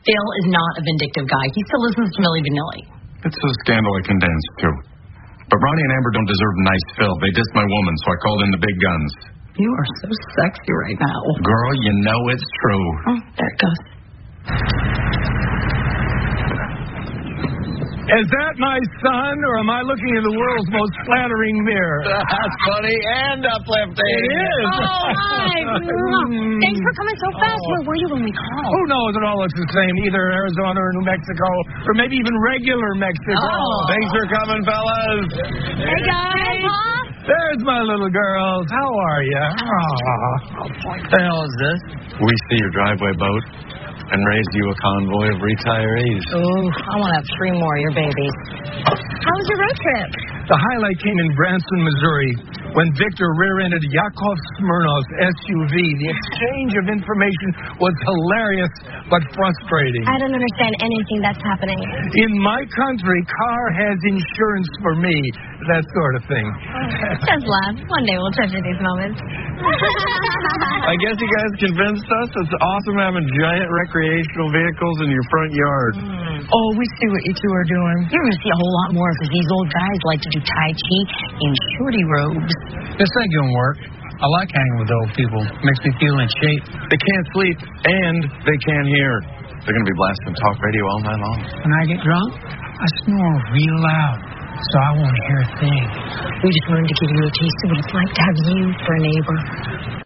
Phil is not a vindictive guy. He still listens to Milli Vanilli. It's a scandal I can dance to. But Ronnie and Amber don't deserve nice Phil. They dissed my woman, so I called in the big guns. You are so sexy right now. Girl, you know it's true. Oh, there it goes. Is that my son, or am I looking in the world's most flattering mirror? That's funny and uplifting. It is. Oh, hi. Thanks for coming so fast. Where were you when we called? Who knows? It all looks the same. Either Arizona or New Mexico, or maybe even regular Mexico. Oh. Thanks for coming, fellas. Hey, guys. There's my little girls. How are you? The hell is this? We see your driveway boat and raise you a convoy of retirees. Ooh, I want to have 3 more of your babies. How was your road trip? The highlight came in Branson, Missouri, when Victor rear-ended Yakov Smirnov's SUV. The exchange of information was hilarious but frustrating. I don't understand anything that's happening. In my country, car has insurance for me. That sort of thing. Just laugh. One day we'll treasure these moments. I guess you guys convinced us. It's awesome having giant recreational vehicles in your front yard. Oh, we see what you two are doing. You're going to see a whole lot more because these old guys like to do Tai Chi in shorty robes. This ain't gonna work. I like hanging with old people. Makes me feel in shape. They can't sleep and they can't hear. They're going to be blasting talk radio all night long. When I get drunk, I snore real loud, so I won't hear a thing. We just wanted to give you a taste of what it's like to have you for a neighbor.